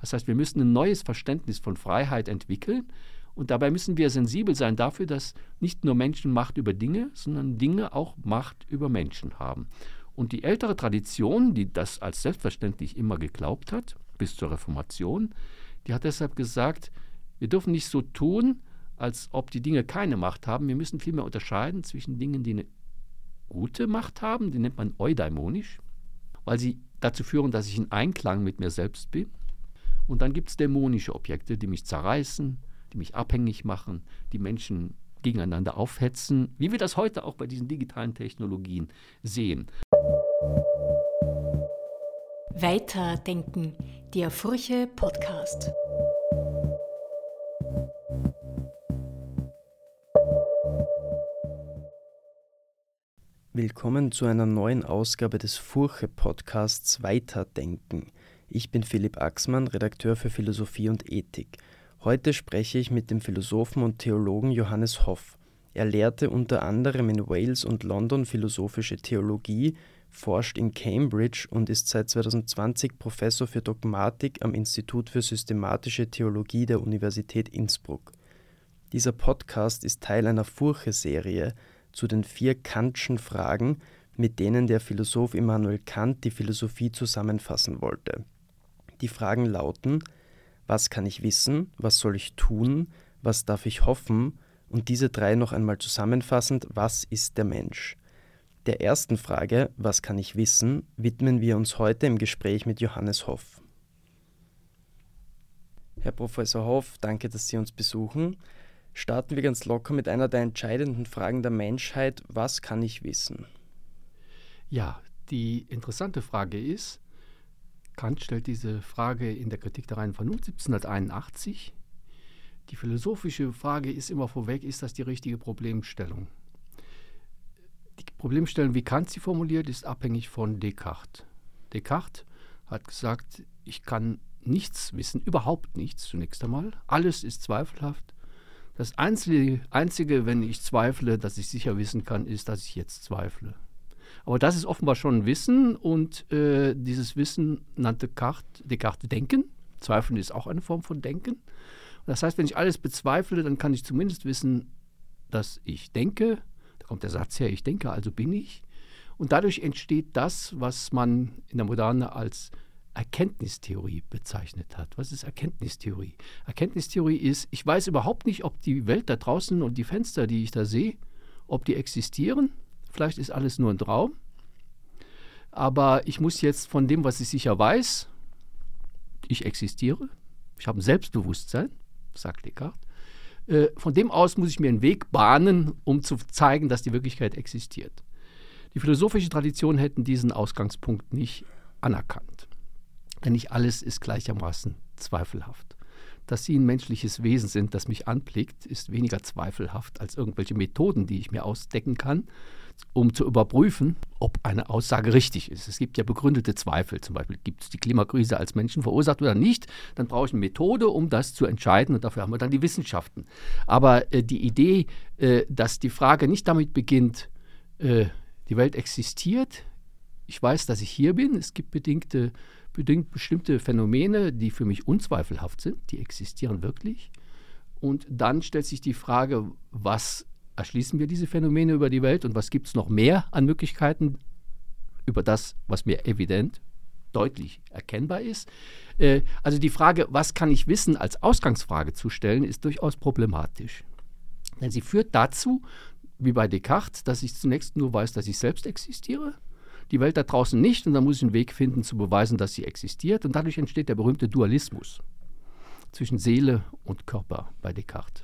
Das heißt, wir müssen ein neues Verständnis von Freiheit entwickeln und dabei müssen wir sensibel sein dafür, dass nicht nur Menschen Macht über Dinge, sondern Dinge auch Macht über Menschen haben. Und die ältere Tradition, die das als selbstverständlich immer geglaubt hat, bis zur Reformation, die hat deshalb gesagt, wir dürfen nicht so tun, als ob die Dinge keine Macht haben. Wir müssen vielmehr unterscheiden zwischen Dingen, die eine gute Macht haben, die nennt man eudaimonisch, weil sie dazu führen, dass ich in Einklang mit mir selbst bin. Und dann gibt es dämonische Objekte, die mich zerreißen, die mich abhängig machen, die Menschen gegeneinander aufhetzen, wie wir das heute auch bei diesen digitalen Technologien sehen. Weiterdenken, der Furche Podcast. Willkommen zu einer neuen Ausgabe des Furche-Podcasts Weiterdenken. Ich bin Philipp Axmann, Redakteur für Philosophie und Ethik. Heute spreche ich mit dem Philosophen und Theologen Johannes Hoff. Er lehrte unter anderem in Wales und London philosophische Theologie, forscht in Cambridge und ist seit 2020 Professor für Dogmatik am Institut für systematische Theologie der Universität Innsbruck. Dieser Podcast ist Teil einer Furche-Serie zu den 4 Kantschen Fragen, mit denen der Philosoph Immanuel Kant die Philosophie zusammenfassen wollte. Die Fragen lauten: Was kann ich wissen? Was soll ich tun? Was darf ich hoffen? Und diese 3 noch einmal zusammenfassend: Was ist der Mensch? Der ersten Frage, was kann ich wissen, widmen wir uns heute im Gespräch mit Johannes Hoff. Herr Professor Hoff, danke, dass Sie uns besuchen. Starten wir ganz locker mit einer der entscheidenden Fragen der Menschheit: Was kann ich wissen? Ja, die interessante Frage ist, Kant stellt diese Frage in der Kritik der reinen Vernunft 1781. Die philosophische Frage ist immer vorweg, ist das die richtige Problemstellung? Die Problemstellung, wie Kant sie formuliert, ist abhängig von Descartes. Descartes hat gesagt, ich kann nichts wissen, überhaupt nichts zunächst einmal. Alles ist zweifelhaft. Das Einzige, wenn ich zweifle, dass ich sicher wissen kann, ist, dass ich jetzt zweifle. Aber das ist offenbar schon Wissen und dieses Wissen nannte Descartes Denken. Zweifeln ist auch eine Form von Denken. Das heißt, wenn ich alles bezweifle, dann kann ich zumindest wissen, dass ich denke. Da kommt der Satz her, ich denke, also bin ich. Und dadurch entsteht das, was man in der Moderne als Erkenntnistheorie bezeichnet hat. Was ist Erkenntnistheorie? Erkenntnistheorie ist, ich weiß überhaupt nicht, ob die Welt da draußen und die Fenster, die ich da sehe, ob die existieren. Vielleicht ist alles nur ein Traum. Aber ich muss jetzt von dem, was ich sicher weiß, ich existiere, ich habe ein Selbstbewusstsein, sagt Descartes, von dem aus muss ich mir einen Weg bahnen, um zu zeigen, dass die Wirklichkeit existiert. Die philosophische Tradition hätten diesen Ausgangspunkt nicht anerkannt. Denn nicht alles ist gleichermaßen zweifelhaft. Dass Sie ein menschliches Wesen sind, das mich anblickt, ist weniger zweifelhaft als irgendwelche Methoden, die ich mir ausdecken kann, um zu überprüfen, ob eine Aussage richtig ist. Es gibt ja begründete Zweifel. Zum Beispiel, gibt es die Klimakrise als Menschen verursacht oder nicht? Dann brauche ich eine Methode, um das zu entscheiden. Und dafür haben wir dann die Wissenschaften. Aber die Idee, dass die Frage nicht damit beginnt, die Welt existiert, ich weiß, dass ich hier bin, es gibt bestimmte Phänomene, die für mich unzweifelhaft sind, die existieren wirklich. Und dann stellt sich die Frage, was erschließen wir diese Phänomene über die Welt und was gibt es noch mehr an Möglichkeiten über das, was mir evident, deutlich erkennbar ist. Also die Frage, was kann ich wissen, als Ausgangsfrage zu stellen, ist durchaus problematisch. Denn sie führt dazu, wie bei Descartes, dass ich zunächst nur weiß, dass ich selbst existiere, die Welt da draußen nicht, und dann muss ich einen Weg finden, zu beweisen, dass sie existiert. Und dadurch entsteht der berühmte Dualismus zwischen Seele und Körper bei Descartes.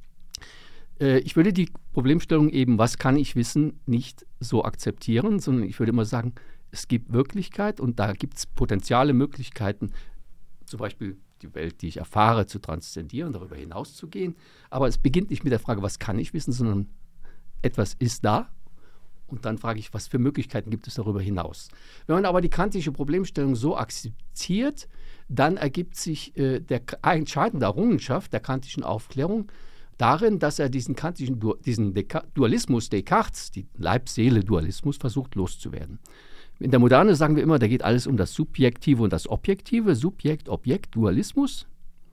Ich würde die Problemstellung eben, was kann ich wissen, nicht so akzeptieren, sondern ich würde immer sagen, es gibt Wirklichkeit und da gibt es potenziale Möglichkeiten, zum Beispiel die Welt, die ich erfahre, zu transzendieren, darüber hinaus zu gehen. Aber es beginnt nicht mit der Frage, was kann ich wissen, sondern etwas ist da. Und dann frage ich, was für Möglichkeiten gibt es darüber hinaus? Wenn man aber die kantische Problemstellung so akzeptiert, dann ergibt sich der entscheidende Errungenschaft der kantischen Aufklärung darin, dass er diesen Dualismus Descartes, den Leib-Seele-Dualismus, versucht loszuwerden. In der Moderne sagen wir immer, da geht alles um das Subjektive und das Objektive, Subjekt-Objekt-Dualismus.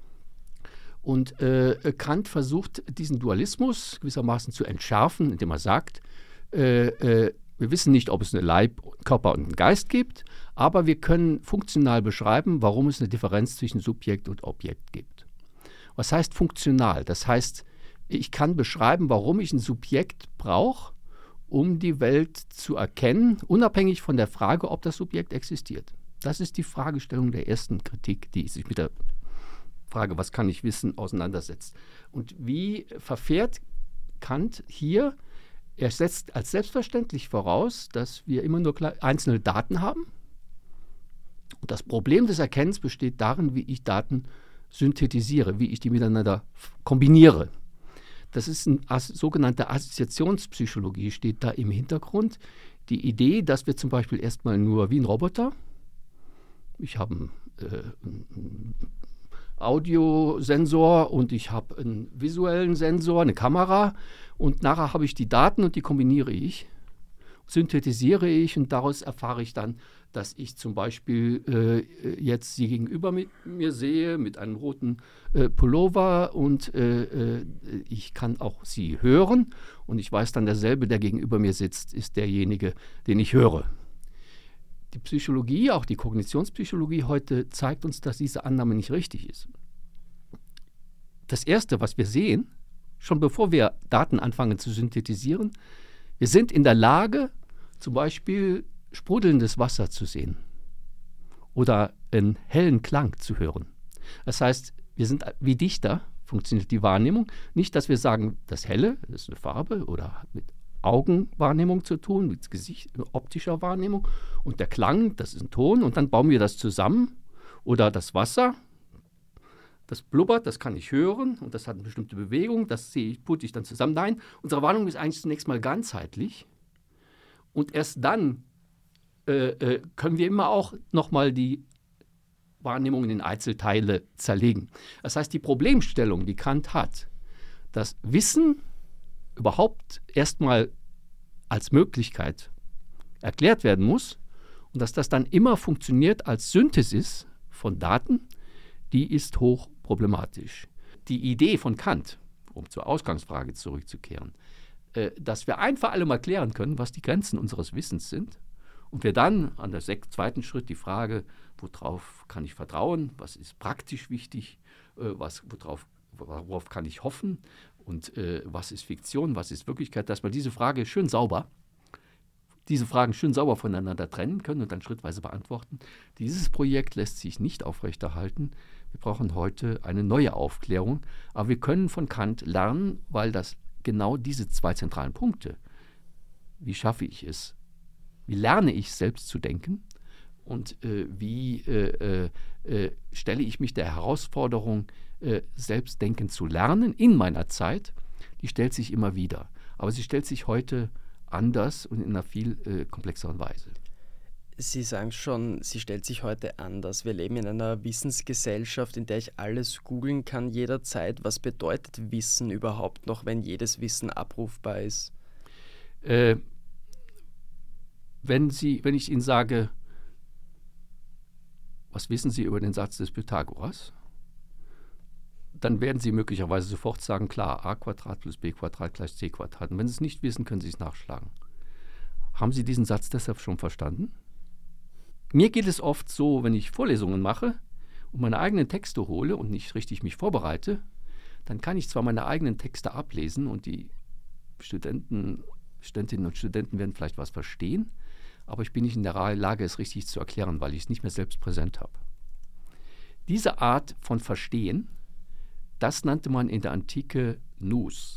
Und Kant versucht, diesen Dualismus gewissermaßen zu entschärfen, indem er sagt, wir wissen nicht, ob es eine Leib, Körper und einen Geist gibt, aber wir können funktional beschreiben, warum es eine Differenz zwischen Subjekt und Objekt gibt. Was heißt funktional? Das heißt, ich kann beschreiben, warum ich ein Subjekt brauche, um die Welt zu erkennen, unabhängig von der Frage, ob das Subjekt existiert. Das ist die Fragestellung der ersten Kritik, die sich mit der Frage, was kann ich wissen, auseinandersetzt. Und wie verfährt Kant hier? Er setzt als selbstverständlich voraus, dass wir immer nur einzelne Daten haben. Und das Problem des Erkennens besteht darin, wie ich Daten synthetisiere, wie ich die miteinander kombiniere. Das ist eine sogenannte Assoziationspsychologie, steht da im Hintergrund. Die Idee, dass wir zum Beispiel erstmal nur wie ein Roboter, ich habe einen Audiosensor und ich habe einen visuellen Sensor, eine Kamera und nachher habe ich die Daten und die kombiniere ich, synthetisiere ich und daraus erfahre ich dann, dass ich zum Beispiel jetzt sie gegenüber mir sehe mit einem roten Pullover und ich kann auch sie hören und ich weiß dann, derselbe, der gegenüber mir sitzt, ist derjenige, den ich höre. Die Psychologie, auch die Kognitionspsychologie heute zeigt uns, dass diese Annahme nicht richtig ist. Das Erste, was wir sehen, schon bevor wir Daten anfangen zu synthetisieren, wir sind in der Lage, zum Beispiel sprudelndes Wasser zu sehen oder einen hellen Klang zu hören. Das heißt, wir sind wie Dichter, funktioniert die Wahrnehmung. Nicht, dass wir sagen, das Helle, das ist eine Farbe oder hat mit Augenwahrnehmung zu tun, mit Gesicht, optischer Wahrnehmung und der Klang, das ist ein Ton und dann bauen wir das zusammen oder das Wasser, das blubbert, das kann ich hören und das hat eine bestimmte Bewegung, das putte ich dann zusammen. Nein, unsere Wahrnehmung ist eigentlich zunächst mal ganzheitlich und erst dann können wir immer auch nochmal die Wahrnehmung in Einzelteile zerlegen. Das heißt, die Problemstellung, die Kant hat, dass Wissen überhaupt erstmal als Möglichkeit erklärt werden muss und dass das dann immer funktioniert als Synthesis von Daten, die ist hoch problematisch. Die Idee von Kant, um zur Ausgangsfrage zurückzukehren, dass wir ein für alle mal klären können, was die Grenzen unseres Wissens sind und wir dann an der zweiten Schritt die Frage, worauf kann ich vertrauen, was ist praktisch wichtig, worauf kann ich hoffen und was ist Fiktion, was ist Wirklichkeit, dass wir diese Fragen schön sauber voneinander trennen können und dann schrittweise beantworten. Dieses Projekt lässt sich nicht aufrechterhalten. Wir brauchen heute eine neue Aufklärung, aber wir können von Kant lernen, weil das genau diese zwei zentralen Punkte, wie schaffe ich es, wie lerne ich selbst zu denken und wie stelle ich mich der Herausforderung, selbst denken zu lernen in meiner Zeit, die stellt sich immer wieder. Aber sie stellt sich heute anders und in einer viel komplexeren Weise. Sie sagen schon, sie stellt sich heute anders. Wir leben in einer Wissensgesellschaft, in der ich alles googeln kann jederzeit. Was bedeutet Wissen überhaupt noch, wenn jedes Wissen abrufbar ist? Wenn ich Ihnen sage, was wissen Sie über den Satz des Pythagoras? Dann werden Sie möglicherweise sofort sagen, klar, a Quadrat plus b Quadrat gleich c Quadrat. Und wenn Sie es nicht wissen, können Sie es nachschlagen. Haben Sie diesen Satz deshalb schon verstanden? Mir geht es oft so, wenn ich Vorlesungen mache und meine eigenen Texte hole und nicht richtig mich vorbereite, dann kann ich zwar meine eigenen Texte ablesen und die Studentinnen und Studenten werden vielleicht was verstehen, aber ich bin nicht in der Lage, es richtig zu erklären, weil ich es nicht mehr selbst präsent habe. Diese Art von Verstehen, das nannte man in der Antike Nous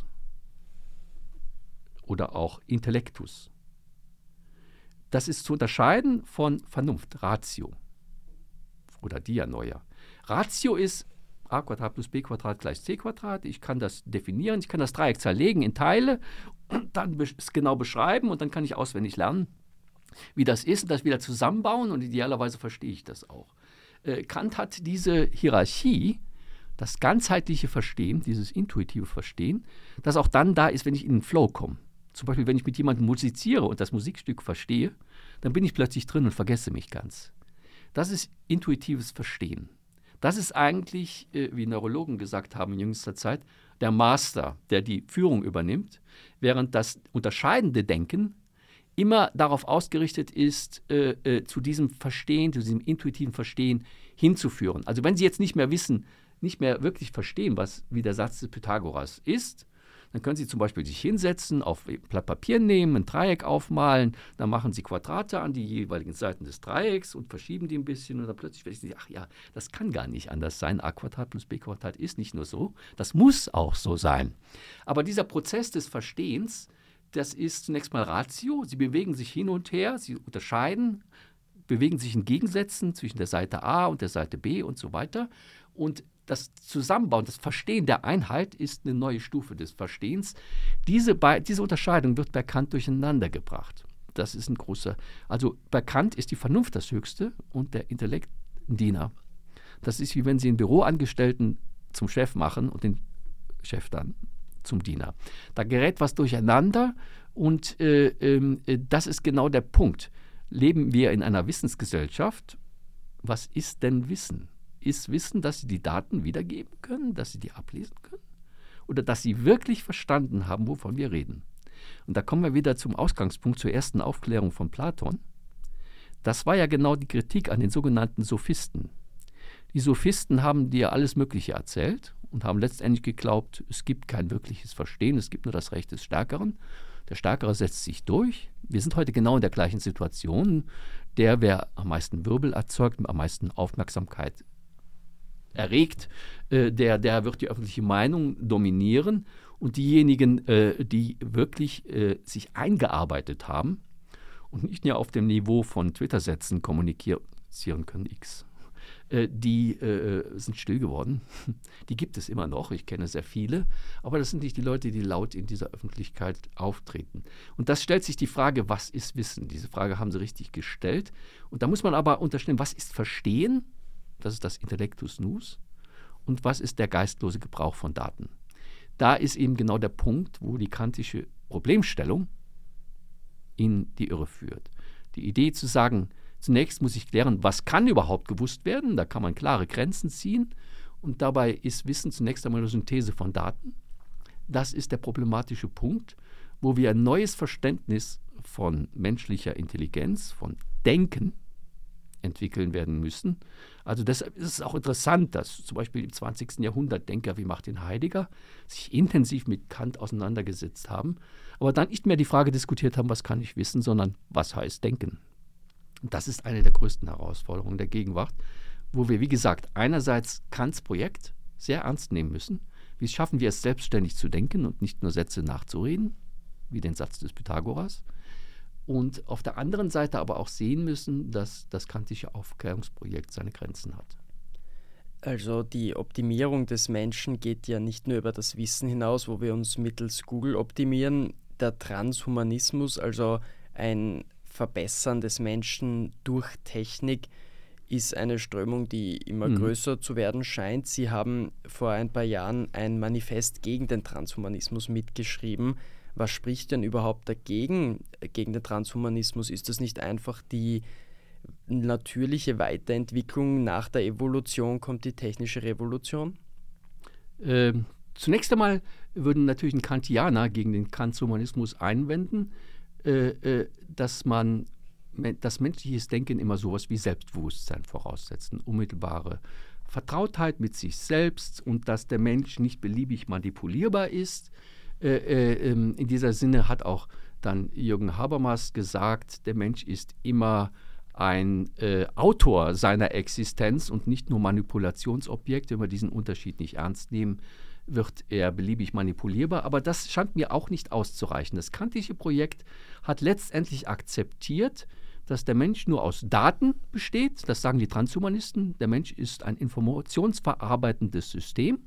oder auch Intellectus. Das ist zu unterscheiden von Vernunft, Ratio oder Dianoia. Ratio ist a Quadrat plus b Quadrat gleich c Quadrat. Ich kann das definieren, ich kann das Dreieck zerlegen in Teile und dann es genau beschreiben und dann kann ich auswendig lernen, wie das ist und das wieder zusammenbauen und idealerweise verstehe ich das auch. Kant hat diese Hierarchie, das ganzheitliche Verstehen, dieses intuitive Verstehen, das auch dann da ist, wenn ich in den Flow komme. Zum Beispiel, wenn ich mit jemandem musiziere und das Musikstück verstehe, dann bin ich plötzlich drin und vergesse mich ganz. Das ist intuitives Verstehen. Das ist eigentlich, wie Neurologen gesagt haben in jüngster Zeit, der Master, der die Führung übernimmt, während das unterscheidende Denken immer darauf ausgerichtet ist, zu diesem Verstehen, zu diesem intuitiven Verstehen hinzuführen. Also wenn Sie jetzt nicht mehr wissen, nicht mehr wirklich verstehen, wie der Satz des Pythagoras ist, dann können Sie zum Beispiel sich hinsetzen, auf ein Blatt Papier nehmen, ein Dreieck aufmalen, dann machen Sie Quadrate an die jeweiligen Seiten des Dreiecks und verschieben die ein bisschen und dann plötzlich werden Sie, ach ja, das kann gar nicht anders sein. A Quadrat plus B Quadrat ist nicht nur so, das muss auch so sein. Aber dieser Prozess des Verstehens, das ist zunächst mal Ratio. Sie bewegen sich hin und her, Sie unterscheiden, bewegen sich in Gegensätzen zwischen der Seite A und der Seite B und so weiter. Und das Zusammenbauen, das Verstehen der Einheit ist eine neue Stufe des Verstehens. Diese Unterscheidung wird bei Kant durcheinander gebracht. Das ist ein großer, also bei Kant ist die Vernunft das Höchste und der Intellekt ein Diener. Das ist wie wenn Sie einen Büroangestellten zum Chef machen und den Chef dann zum Diener. Da gerät was durcheinander und das ist genau der Punkt. Leben wir in einer Wissensgesellschaft? Was ist denn Wissen? Ist Wissen, dass Sie die Daten wiedergeben können, dass Sie die ablesen können? Oder dass Sie wirklich verstanden haben, wovon wir reden? Und da kommen wir wieder zum Ausgangspunkt, zur ersten Aufklärung von Platon. Das war ja genau die Kritik an den sogenannten Sophisten. Die Sophisten haben dir alles Mögliche erzählt und haben letztendlich geglaubt, es gibt kein wirkliches Verstehen, es gibt nur das Recht des Stärkeren. Der Stärkere setzt sich durch. Wir sind heute genau in der gleichen Situation. Wer am meisten Wirbel erzeugt, am meisten Aufmerksamkeit erregt, der wird die öffentliche Meinung dominieren. Und diejenigen, die wirklich sich eingearbeitet haben und nicht mehr auf dem Niveau von Twitter-Sätzen kommunizieren können, die sind still geworden. Die gibt es immer noch, ich kenne sehr viele, aber das sind nicht die Leute, die laut in dieser Öffentlichkeit auftreten. Und das stellt sich die Frage, was ist Wissen? Diese Frage haben Sie richtig gestellt. Und da muss man aber unterstellen, was ist Verstehen? Das ist das Intellectus Nus. Und was ist der geistlose Gebrauch von Daten? Da ist eben genau der Punkt, wo die kantische Problemstellung in die Irre führt. Die Idee zu sagen, zunächst muss ich klären, was kann überhaupt gewusst werden? Da kann man klare Grenzen ziehen. Und dabei ist Wissen zunächst einmal eine Synthese von Daten. Das ist der problematische Punkt, wo wir ein neues Verständnis von menschlicher Intelligenz, von Denken entwickeln werden müssen. Also deshalb ist es auch interessant, dass zum Beispiel im 20. Jahrhundert Denker wie Martin Heidegger sich intensiv mit Kant auseinandergesetzt haben, aber dann nicht mehr die Frage diskutiert haben, was kann ich wissen, sondern was heißt Denken. Und das ist eine der größten Herausforderungen der Gegenwart, wo wir, wie gesagt, einerseits Kants Projekt sehr ernst nehmen müssen. Wie schaffen wir es, selbstständig zu denken und nicht nur Sätze nachzureden, wie den Satz des Pythagoras? Und auf der anderen Seite aber auch sehen müssen, dass das kantische Aufklärungsprojekt seine Grenzen hat. Also die Optimierung des Menschen geht ja nicht nur über das Wissen hinaus, wo wir uns mittels Google optimieren. Der Transhumanismus, also ein Verbessern des Menschen durch Technik, ist eine Strömung, die immer größer zu werden scheint. Sie haben vor ein paar Jahren ein Manifest gegen den Transhumanismus mitgeschrieben. Was spricht denn überhaupt dagegen, gegen den Transhumanismus? Ist das nicht einfach die natürliche Weiterentwicklung? Nach der Evolution kommt die technische Revolution? Zunächst einmal würden natürlich ein Kantianer gegen den Transhumanismus einwenden, dass das menschliches Denken immer sowas wie Selbstbewusstsein voraussetzt, unmittelbare Vertrautheit mit sich selbst und dass der Mensch nicht beliebig manipulierbar ist. In dieser Sinne hat auch dann Jürgen Habermas gesagt, der Mensch ist immer ein Autor seiner Existenz und nicht nur Manipulationsobjekt. Wenn wir diesen Unterschied nicht ernst nehmen, wird er beliebig manipulierbar. Aber das scheint mir auch nicht auszureichen. Das kantische Projekt hat letztendlich akzeptiert, dass der Mensch nur aus Daten besteht. Das sagen die Transhumanisten. Der Mensch ist ein informationsverarbeitendes System.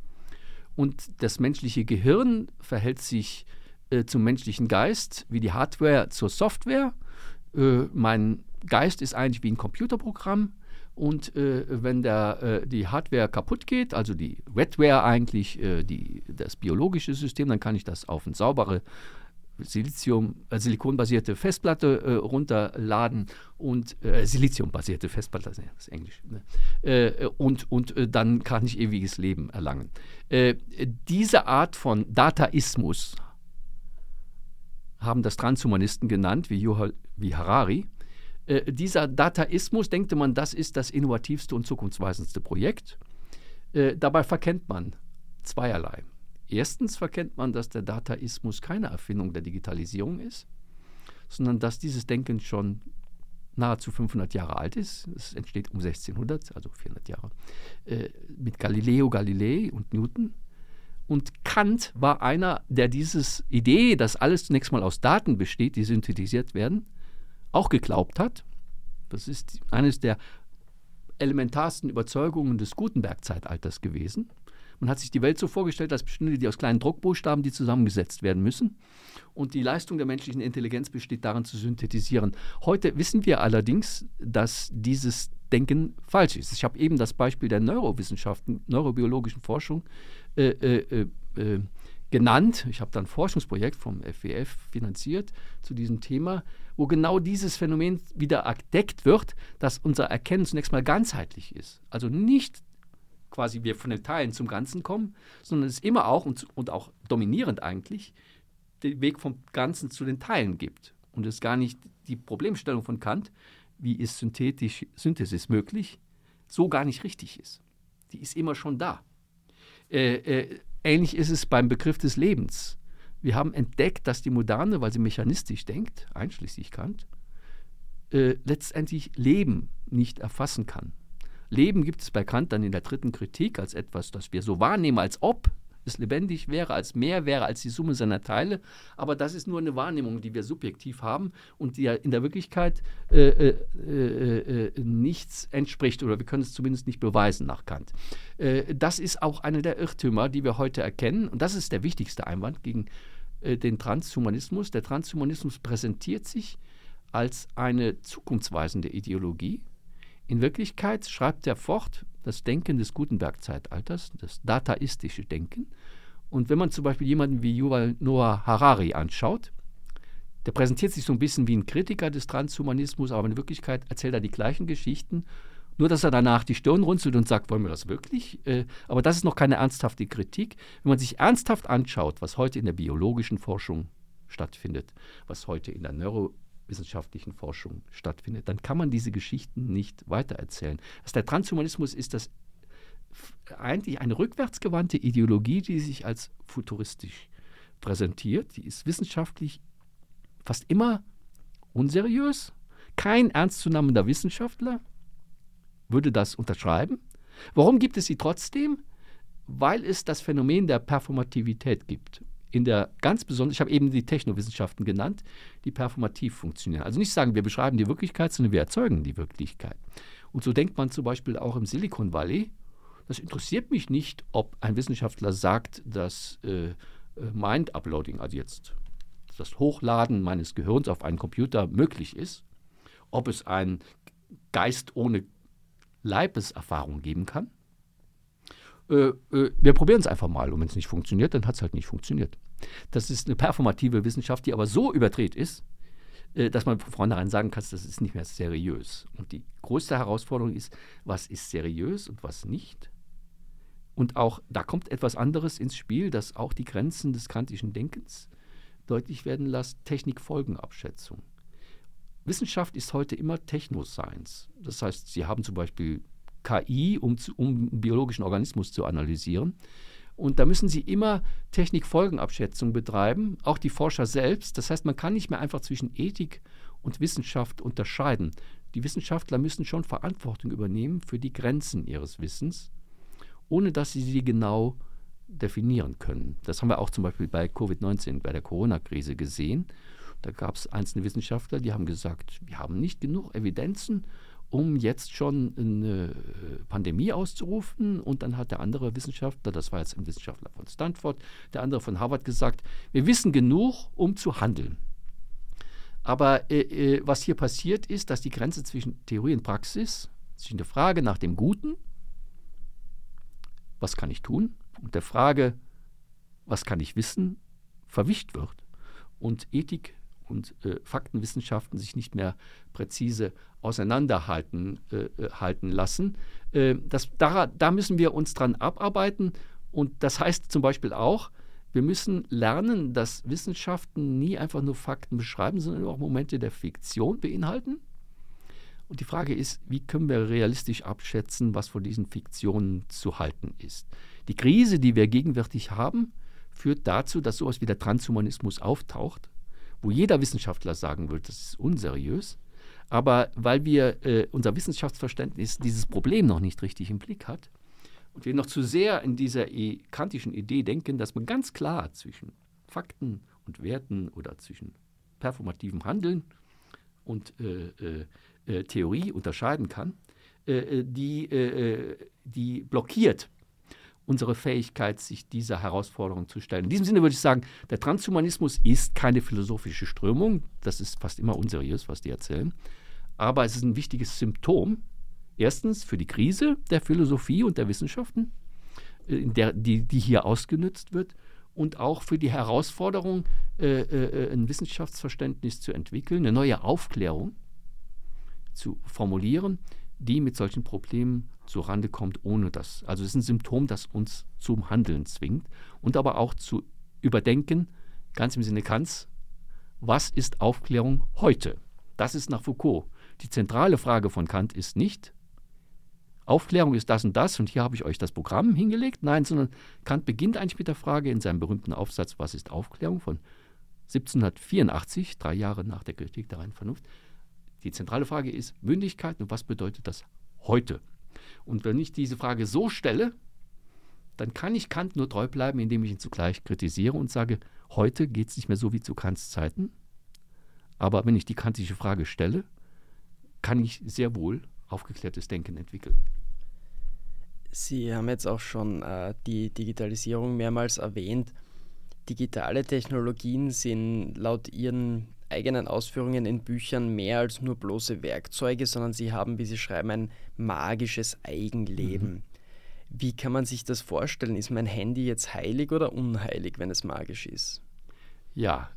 Und das menschliche Gehirn verhält sich zum menschlichen Geist wie die Hardware zur Software. Mein Geist ist eigentlich wie ein Computerprogramm. Und wenn die Hardware kaputt geht, also die Wetware eigentlich, das biologische System, dann kann ich das auf eine saubere silikonbasierte Festplatte runterladen und siliziumbasierte Festplatte, das ist Englisch, ne? Und dann kann ich ewiges Leben erlangen. Diese Art von Dataismus haben das Transhumanisten genannt, wie Harari. Dieser Dataismus, denkte man, das ist das innovativste und zukunftsweisendste Projekt. Dabei verkennt man zweierlei. Erstens verkennt man, dass der Dataismus keine Erfindung der Digitalisierung ist, sondern dass dieses Denken schon nahezu 500 Jahre alt ist. Es entsteht um 1600, also 400 Jahre, mit Galileo Galilei und Newton. Und Kant war einer, der diese Idee, dass alles zunächst mal aus Daten besteht, die synthetisiert werden, auch geglaubt hat. Das ist eines der elementarsten Überzeugungen des Gutenberg-Zeitalters gewesen. Man hat sich die Welt so vorgestellt, als bestünde die aus kleinen Druckbuchstaben, die zusammengesetzt werden müssen. Und die Leistung der menschlichen Intelligenz besteht darin, zu synthetisieren. Heute wissen wir allerdings, dass dieses Denken falsch ist. Ich habe eben das Beispiel der Neurowissenschaften, neurobiologischen Forschung genannt. Ich habe dann ein Forschungsprojekt vom FWF finanziert zu diesem Thema, wo genau dieses Phänomen wieder entdeckt wird, dass unser Erkennen zunächst mal ganzheitlich ist. Also nicht quasi wir von den Teilen zum Ganzen kommen, sondern es immer auch und auch dominierend eigentlich den Weg vom Ganzen zu den Teilen gibt. Und es gar nicht die Problemstellung von Kant, wie ist Synthesis möglich, so gar nicht richtig ist. Die ist immer schon da. Ähnlich ist es beim Begriff des Lebens. Wir haben entdeckt, dass die Moderne, weil sie mechanistisch denkt, einschließlich Kant, letztendlich Leben nicht erfassen kann. Leben gibt es bei Kant dann in der dritten Kritik als etwas, das wir so wahrnehmen, als ob es lebendig wäre, als mehr wäre als die Summe seiner Teile. Aber das ist nur eine Wahrnehmung, die wir subjektiv haben und die ja in der Wirklichkeit nichts entspricht. Oder wir können es zumindest nicht beweisen nach Kant. Das ist auch einer der Irrtümer, die wir heute erkennen. Und das ist der wichtigste Einwand gegen den Transhumanismus. Der Transhumanismus präsentiert sich als eine zukunftsweisende Ideologie. In Wirklichkeit schreibt er fort das Denken des Gutenberg-Zeitalters, das dataistische Denken. Und wenn man zum Beispiel jemanden wie Yuval Noah Harari anschaut, der präsentiert sich so ein bisschen wie ein Kritiker des Transhumanismus, aber in Wirklichkeit erzählt er die gleichen Geschichten, nur dass er danach die Stirn runzelt und sagt, wollen wir das wirklich? Aber das ist noch keine ernsthafte Kritik. Wenn man sich ernsthaft anschaut, was heute in der biologischen Forschung stattfindet, was heute in der neurowissenschaftlichen Forschung stattfindet, dann kann man diese Geschichten nicht weitererzählen. Der Transhumanismus ist das eigentlich eine rückwärtsgewandte Ideologie, die sich als futuristisch präsentiert. Die ist wissenschaftlich fast immer unseriös. Kein ernstzunehmender Wissenschaftler würde das unterschreiben. Warum gibt es sie trotzdem? Weil es das Phänomen der Performativität gibt. Ich habe eben die Technowissenschaften genannt, die performativ funktionieren. Also nicht sagen, wir beschreiben die Wirklichkeit, sondern wir erzeugen die Wirklichkeit. Und so denkt man zum Beispiel auch im Silicon Valley. Das interessiert mich nicht, ob ein Wissenschaftler sagt, dass Mind-Uploading, also jetzt das Hochladen meines Gehirns auf einen Computer möglich ist, ob es einen Geist ohne Leibeserfahrung geben kann. Wir probieren es einfach mal und wenn es nicht funktioniert, dann hat es halt nicht funktioniert. Das ist eine performative Wissenschaft, die aber so überdreht ist, dass man von vornherein sagen kann, das ist nicht mehr seriös. Und die größte Herausforderung ist, was ist seriös und was nicht? Und auch da kommt etwas anderes ins Spiel, das auch die Grenzen des kantischen Denkens deutlich werden lässt, Technikfolgenabschätzung. Wissenschaft ist heute immer Technoscience. Das heißt, Sie haben zum Beispiel KI, um einen biologischen Organismus zu analysieren. Und da müssen Sie immer Technikfolgenabschätzung betreiben, auch die Forscher selbst. Das heißt, man kann nicht mehr einfach zwischen Ethik und Wissenschaft unterscheiden. Die Wissenschaftler müssen schon Verantwortung übernehmen für die Grenzen ihres Wissens, ohne dass sie sie genau definieren können. Das haben wir auch zum Beispiel bei Covid-19, bei der Corona-Krise gesehen. Da gab es einzelne Wissenschaftler, die haben gesagt, wir haben nicht genug Evidenzen, um jetzt schon eine Pandemie auszurufen. Und dann hat der andere Wissenschaftler, das war jetzt ein Wissenschaftler von Stanford, der andere von Harvard gesagt, wir wissen genug, um zu handeln. Aber was hier passiert ist, dass die Grenze zwischen Theorie und Praxis, zwischen der Frage nach dem Guten, was kann ich tun, und der Frage, was kann ich wissen, verwischt wird. und Ethik und Faktenwissenschaften sich nicht mehr präzise auseinanderhalten halten lassen. Da müssen wir uns dran abarbeiten. Und das heißt zum Beispiel auch, wir müssen lernen, dass Wissenschaften nie einfach nur Fakten beschreiben, sondern auch Momente der Fiktion beinhalten. Und die Frage ist, wie können wir realistisch abschätzen, was von diesen Fiktionen zu halten ist? Die Krise, die wir gegenwärtig haben, führt dazu, dass sowas wie der Transhumanismus auftaucht, wo jeder Wissenschaftler sagen würde, das ist unseriös. Aber weil wir unser Wissenschaftsverständnis dieses Problem noch nicht richtig im Blick hat und wir noch zu sehr in dieser kantischen Idee denken, dass man ganz klar zwischen Fakten und Werten oder zwischen performativem Handeln und Theorie unterscheiden kann, die blockiert unsere Fähigkeit, sich dieser Herausforderung zu stellen. In diesem Sinne würde ich sagen, der Transhumanismus ist keine philosophische Strömung. Das ist fast immer unseriös, was die erzählen. Aber es ist ein wichtiges Symptom. Erstens für die Krise der Philosophie und der Wissenschaften, die hier ausgenutzt wird. Und auch für die Herausforderung, ein Wissenschaftsverständnis zu entwickeln, eine neue Aufklärung zu formulieren, die mit solchen Problemen zurande kommt, ohne das. Also es ist ein Symptom, das uns zum Handeln zwingt und aber auch zu überdenken, ganz im Sinne Kants, was ist Aufklärung heute? Das ist nach Foucault. Die zentrale Frage von Kant ist nicht, Aufklärung ist das und hier habe ich euch das Programm hingelegt. Nein, sondern Kant beginnt eigentlich mit der Frage in seinem berühmten Aufsatz, was ist Aufklärung, von 1784, 3 Jahre nach der Kritik der reinen Vernunft. Die zentrale Frage ist Mündigkeit und was bedeutet das heute? Und wenn ich diese Frage so stelle, dann kann ich Kant nur treu bleiben, indem ich ihn zugleich kritisiere und sage, heute geht es nicht mehr so wie zu Kants Zeiten. Aber wenn ich die kantische Frage stelle, kann ich sehr wohl aufgeklärtes Denken entwickeln. Sie haben jetzt auch schon die Digitalisierung mehrmals erwähnt. Digitale Technologien sind laut Ihren eigenen Ausführungen in Büchern mehr als nur bloße Werkzeuge, sondern sie haben, wie Sie schreiben, ein magisches Eigenleben. Mhm. Wie kann man sich das vorstellen? Ist mein Handy jetzt heilig oder unheilig, wenn es magisch ist? Ja,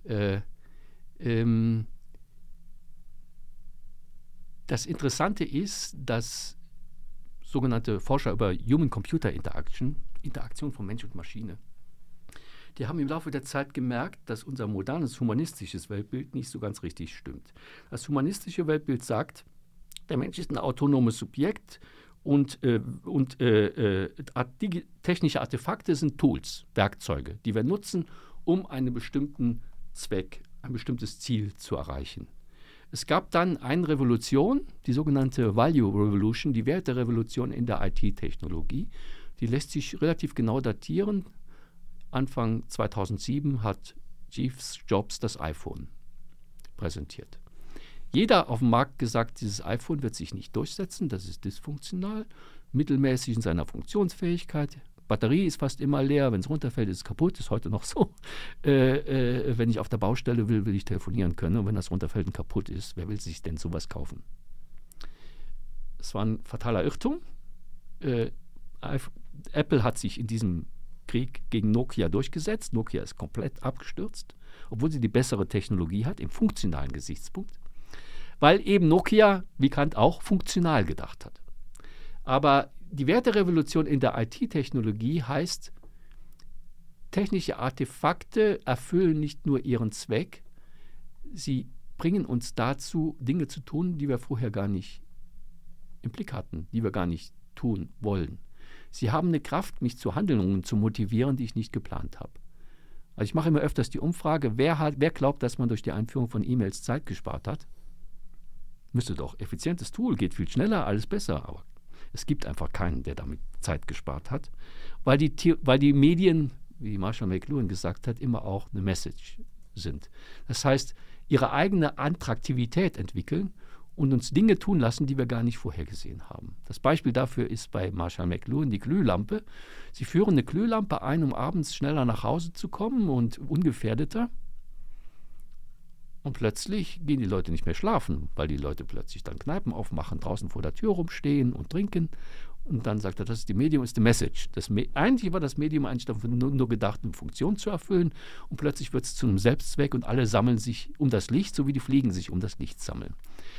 das Interessante ist, dass sogenannte Forscher über Human-Computer-Interaction, Interaktion von Mensch und Maschine, die haben im Laufe der Zeit gemerkt, dass unser modernes humanistisches Weltbild nicht so ganz richtig stimmt. Das humanistische Weltbild sagt, der Mensch ist ein autonomes Subjekt und technische Artefakte sind Tools, Werkzeuge, die wir nutzen, um einen bestimmten Zweck, ein bestimmtes Ziel zu erreichen. Es gab dann eine Revolution, die sogenannte Value Revolution, die Werterevolution in der IT-Technologie. Die lässt sich relativ genau datieren. Anfang 2007 hat Steve Jobs das iPhone präsentiert. Jeder auf dem Markt gesagt, dieses iPhone wird sich nicht durchsetzen, das ist dysfunktional, mittelmäßig in seiner Funktionsfähigkeit. Batterie ist fast immer leer, wenn es runterfällt, ist es kaputt, ist heute noch so. Wenn ich auf der Baustelle will ich telefonieren können und wenn das runterfällt und kaputt ist, wer will sich denn sowas kaufen? Es war ein fataler Irrtum. Apple hat sich in diesem Krieg gegen Nokia durchgesetzt. Nokia ist komplett abgestürzt, obwohl sie die bessere Technologie hat, im funktionalen Gesichtspunkt, weil eben Nokia, wie Kant auch, funktional gedacht hat. Aber die Werterevolution in der IT-Technologie heißt, technische Artefakte erfüllen nicht nur ihren Zweck, sie bringen uns dazu, Dinge zu tun, die wir vorher gar nicht im Blick hatten, die wir gar nicht tun wollen. Sie haben eine Kraft, mich zu Handlungen zu motivieren, die ich nicht geplant habe. Also ich mache immer öfters die Umfrage, wer glaubt, dass man durch die Einführung von E-Mails Zeit gespart hat? Müsste doch, effizientes Tool, geht viel schneller, alles besser, aber es gibt einfach keinen, der damit Zeit gespart hat, weil die Medien, wie Marshall McLuhan gesagt hat, immer auch eine Message sind. Das heißt, ihre eigene Attraktivität entwickeln und uns Dinge tun lassen, die wir gar nicht vorhergesehen haben. Das Beispiel dafür ist bei Marshall McLuhan die Glühlampe. Sie führen eine Glühlampe ein, um abends schneller nach Hause zu kommen und ungefährdeter. Und plötzlich gehen die Leute nicht mehr schlafen, weil die Leute plötzlich dann Kneipen aufmachen, draußen vor der Tür rumstehen und trinken. Und dann sagt er, das ist die Medium, ist die Message. Eigentlich war das Medium eigentlich dafür nur gedacht, eine Funktion zu erfüllen. Und plötzlich wird es zu einem Selbstzweck und alle sammeln sich um das Licht, so wie die Fliegen sich um das Licht sammeln.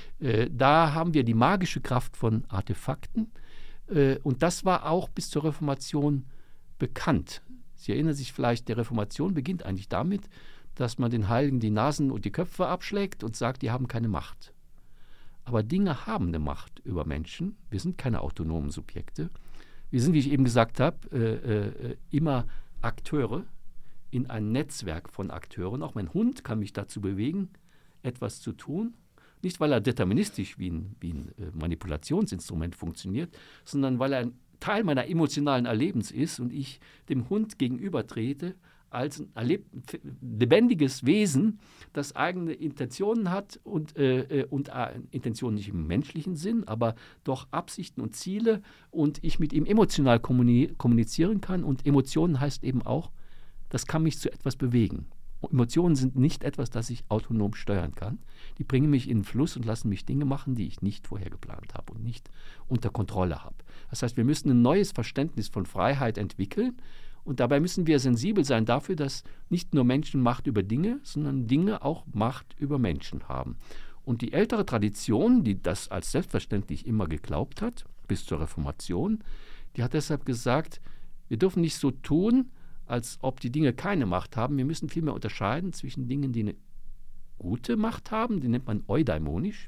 Da haben wir die magische Kraft von Artefakten. Und das war auch bis zur Reformation bekannt. Sie erinnern sich vielleicht, die Reformation beginnt eigentlich damit, dass man den Heiligen die Nasen und die Köpfe abschlägt und sagt, die haben keine Macht. Aber Dinge haben eine Macht über Menschen. Wir sind keine autonomen Subjekte. Wir sind, wie ich eben gesagt habe, immer Akteure in einem Netzwerk von Akteuren. Auch mein Hund kann mich dazu bewegen, etwas zu tun. Nicht, weil er deterministisch wie ein Manipulationsinstrument funktioniert, sondern weil er ein Teil meiner emotionalen Erlebens ist und ich dem Hund gegenübertrete als ein lebendiges Wesen, das eigene Intentionen hat und Intentionen nicht im menschlichen Sinn, aber doch Absichten und Ziele und ich mit ihm emotional kommunizieren kann. Und Emotionen heißt eben auch, das kann mich zu etwas bewegen. Emotionen sind nicht etwas, das ich autonom steuern kann. Die bringen mich in den Fluss und lassen mich Dinge machen, die ich nicht vorher geplant habe und nicht unter Kontrolle habe. Das heißt, wir müssen ein neues Verständnis von Freiheit entwickeln und dabei müssen wir sensibel sein dafür, dass nicht nur Menschen Macht über Dinge, sondern Dinge auch Macht über Menschen haben. Und die ältere Tradition, die das als selbstverständlich immer geglaubt hat, bis zur Reformation, die hat deshalb gesagt, wir dürfen nicht so tun, als ob die Dinge keine Macht haben. Wir müssen vielmehr unterscheiden zwischen Dingen, die eine gute Macht haben, die nennt man eudaimonisch,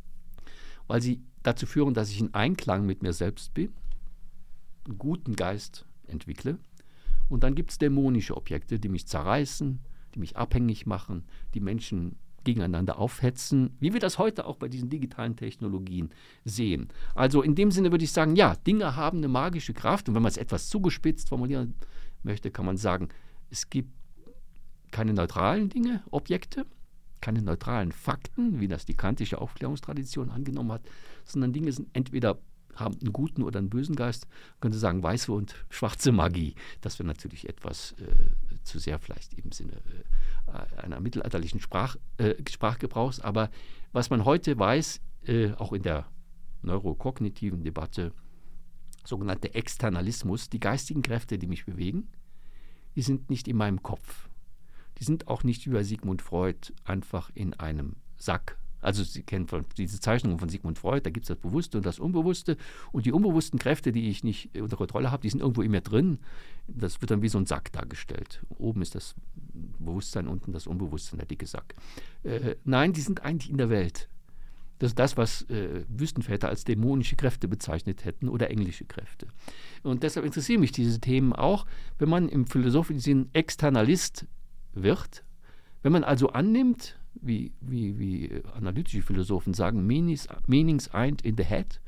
weil sie dazu führen, dass ich in Einklang mit mir selbst bin, einen guten Geist entwickle. Und dann gibt es dämonische Objekte, die mich zerreißen, die mich abhängig machen, die Menschen gegeneinander aufhetzen, wie wir das heute auch bei diesen digitalen Technologien sehen. Also in dem Sinne würde ich sagen, ja, Dinge haben eine magische Kraft. Und wenn man es etwas zugespitzt formulieren möchte, kann man sagen, es gibt keine neutralen Dinge, Objekte, keine neutralen Fakten, wie das die kantische Aufklärungstradition angenommen hat, sondern Dinge sind entweder haben einen guten oder einen bösen Geist. Man könnte sagen, weiße und schwarze Magie. Das wäre natürlich etwas zu sehr vielleicht im Sinne einer mittelalterlichen Sprachgebrauchs. Aber was man heute weiß, auch in der neurokognitiven Debatte, sogenannte Externalismus, die geistigen Kräfte, die mich bewegen, die sind nicht in meinem Kopf. Die sind auch nicht wie bei Sigmund Freud einfach in einem Sack. Also Sie kennen diese Zeichnungen von Sigmund Freud, da gibt es das Bewusste und das Unbewusste. Und die unbewussten Kräfte, die ich nicht unter Kontrolle habe, die sind irgendwo in mir drin. Das wird dann wie so ein Sack dargestellt. Oben ist das Bewusstsein, unten das Unbewusstsein, der dicke Sack. Nein, die sind eigentlich in der Welt. Das ist das, was Wüstenväter als dämonische Kräfte bezeichnet hätten oder englische Kräfte. Und deshalb interessieren mich diese Themen auch, wenn man im philosophischen Sinn Externalist wird. Wenn man also annimmt, wie analytische Philosophen sagen, meanings ain't in the head,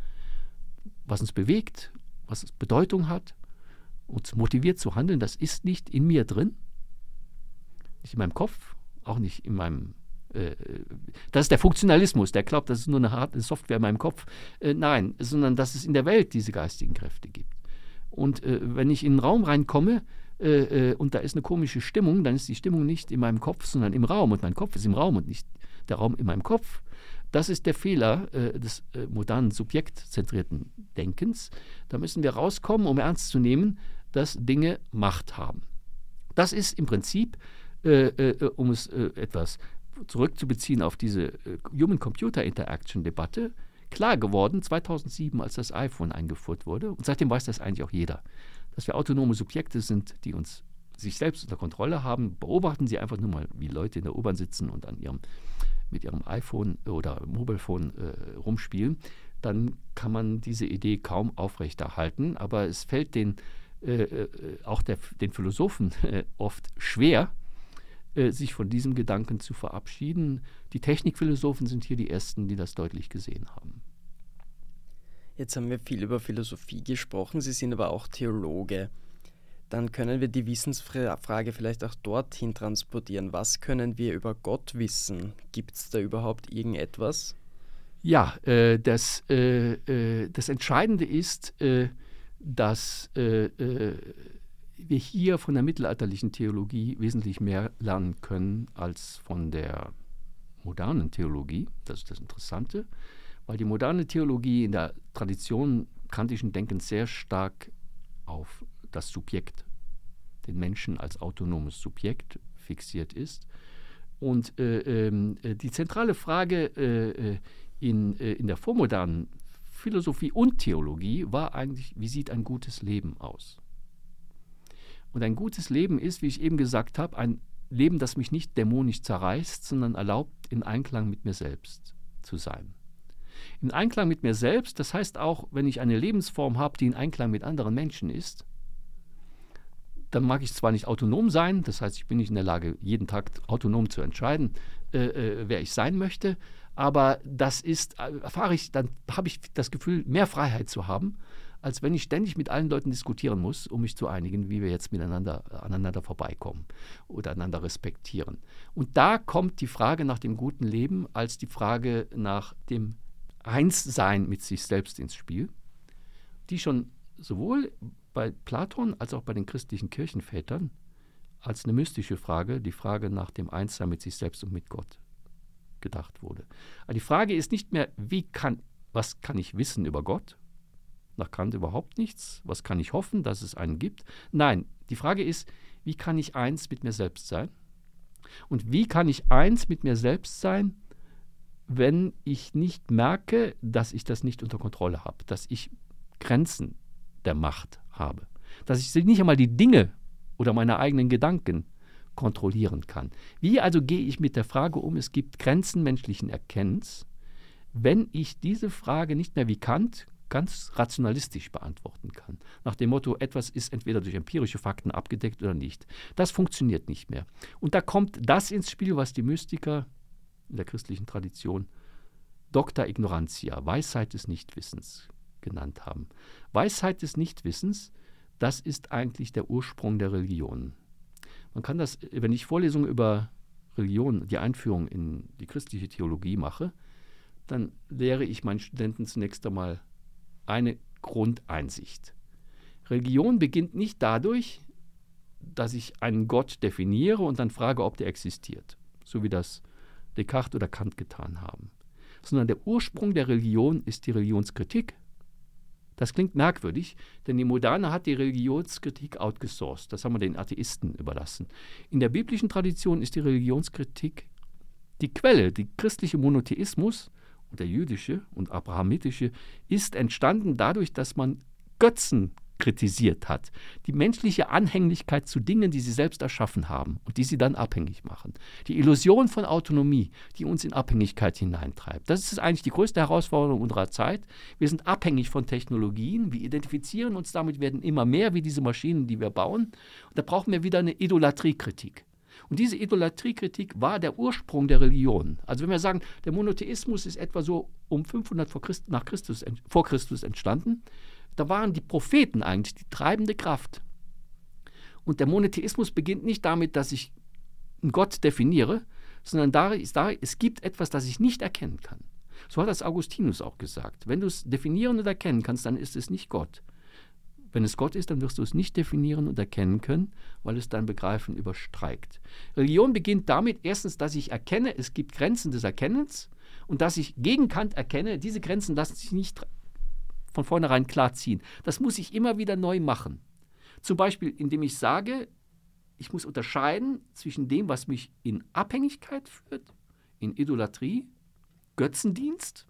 was uns bewegt, was Bedeutung hat, uns motiviert zu handeln, das ist nicht in mir drin, nicht in meinem Kopf, auch nicht in meinem das ist der Funktionalismus, der glaubt, das ist nur eine harte Software in meinem Kopf. Nein, sondern dass es in der Welt diese geistigen Kräfte gibt. Und wenn ich in einen Raum reinkomme und da ist eine komische Stimmung, dann ist die Stimmung nicht in meinem Kopf, sondern im Raum. Und mein Kopf ist im Raum und nicht der Raum in meinem Kopf. Das ist der Fehler des modernen subjektzentrierten Denkens. Da müssen wir rauskommen, um ernst zu nehmen, dass Dinge Macht haben. Das ist im Prinzip, um es etwas zurückzubeziehen auf diese Human-Computer-Interaction-Debatte, klar geworden 2007, als das iPhone eingeführt wurde. Und seitdem weiß das eigentlich auch jeder. Dass wir autonome Subjekte sind, die uns sich selbst unter Kontrolle haben. Beobachten Sie einfach nur mal, wie Leute in der U-Bahn sitzen und mit ihrem iPhone oder Mobilephone rumspielen. Dann kann man diese Idee kaum aufrechterhalten. Aber es fällt den Philosophen oft schwer, sich von diesem Gedanken zu verabschieden. Die Technikphilosophen sind hier die Ersten, die das deutlich gesehen haben. Jetzt haben wir viel über Philosophie gesprochen, Sie sind aber auch Theologe. Dann können wir die Wissensfrage vielleicht auch dorthin transportieren. Was können wir über Gott wissen? Gibt es da überhaupt irgendetwas? Ja, das Entscheidende ist, dass wir hier von der mittelalterlichen Theologie wesentlich mehr lernen können als von der modernen Theologie. Das ist das Interessante, weil die moderne Theologie in der Tradition kantischen Denken sehr stark auf das Subjekt, den Menschen als autonomes Subjekt fixiert ist. Und die zentrale Frage in der vormodernen Philosophie und Theologie war eigentlich, wie sieht ein gutes Leben aus? Und ein gutes Leben ist, wie ich eben gesagt habe, ein Leben, das mich nicht dämonisch zerreißt, sondern erlaubt, in Einklang mit mir selbst zu sein. In Einklang mit mir selbst, das heißt auch, wenn ich eine Lebensform habe, die in Einklang mit anderen Menschen ist, dann mag ich zwar nicht autonom sein, das heißt, ich bin nicht in der Lage, jeden Tag autonom zu entscheiden, wer ich sein möchte, aber das ist, dann habe ich das Gefühl, mehr Freiheit zu haben, als wenn ich ständig mit allen Leuten diskutieren muss, um mich zu einigen, wie wir jetzt aneinander vorbeikommen oder einander respektieren. Und da kommt die Frage nach dem guten Leben als die Frage nach dem Einssein mit sich selbst ins Spiel, die schon sowohl bei Platon als auch bei den christlichen Kirchenvätern als eine mystische Frage, die Frage nach dem Einssein mit sich selbst und mit Gott, gedacht wurde. Aber die Frage ist nicht mehr, was kann ich wissen über Gott? Nach Kant überhaupt nichts. Was kann ich hoffen, dass es einen gibt? Nein, die Frage ist, wie kann ich eins mit mir selbst sein? Und wie kann ich eins mit mir selbst sein, wenn ich nicht merke, dass ich das nicht unter Kontrolle habe, dass ich Grenzen der Macht habe, dass ich nicht einmal die Dinge oder meine eigenen Gedanken kontrollieren kann. Wie also gehe ich mit der Frage um, es gibt Grenzen menschlichen Erkennens, wenn ich diese Frage nicht mehr wie Kant ganz rationalistisch beantworten kann. Nach dem Motto, etwas ist entweder durch empirische Fakten abgedeckt oder nicht. Das funktioniert nicht mehr. Und da kommt das ins Spiel, was die Mystiker in der christlichen Tradition Docta Ignorantia, Weisheit des Nichtwissens, genannt haben. Weisheit des Nichtwissens, das ist eigentlich der Ursprung der Religion. Man kann das, wenn ich Vorlesungen über Religion, die Einführung in die christliche Theologie mache, dann lehre ich meinen Studenten zunächst einmal eine Grundeinsicht. Religion beginnt nicht dadurch, dass ich einen Gott definiere und dann frage, ob der existiert, so wie das Descartes oder Kant getan haben, sondern der Ursprung der Religion ist die Religionskritik. Das klingt merkwürdig, denn die Moderne hat die Religionskritik outgesourced. Das haben wir den Atheisten überlassen. In der biblischen Tradition ist die Religionskritik die Quelle. Der christliche Monotheismus und der jüdische und abrahamitische ist entstanden dadurch, dass man Götzen kritisiert hat. Die menschliche Anhänglichkeit zu Dingen, die sie selbst erschaffen haben und die sie dann abhängig machen. Die Illusion von Autonomie, die uns in Abhängigkeit hineintreibt. Das ist eigentlich die größte Herausforderung unserer Zeit. Wir sind abhängig von Technologien. Wir identifizieren uns damit, werden immer mehr wie diese Maschinen, die wir bauen. Und da brauchen wir wieder eine Idolatriekritik. Und diese Idolatriekritik war der Ursprung der Religion. Also wenn wir sagen, der Monotheismus ist etwa so um 500 vor Christus entstanden, da waren die Propheten eigentlich die treibende Kraft. Und der Monotheismus beginnt nicht damit, dass ich einen Gott definiere, sondern es gibt etwas, das ich nicht erkennen kann. So hat das Augustinus auch gesagt. Wenn du es definieren und erkennen kannst, dann ist es nicht Gott. Wenn es Gott ist, dann wirst du es nicht definieren und erkennen können, weil es dein Begreifen übersteigt. Religion beginnt damit, erstens, dass ich erkenne, es gibt Grenzen des Erkennens und dass ich gegen Kant erkenne, diese Grenzen lassen sich nicht von vornherein klar ziehen. Das muss ich immer wieder neu machen. Zum Beispiel, indem ich sage, ich muss unterscheiden zwischen dem, was mich in Abhängigkeit führt, in Idolatrie, Götzendienst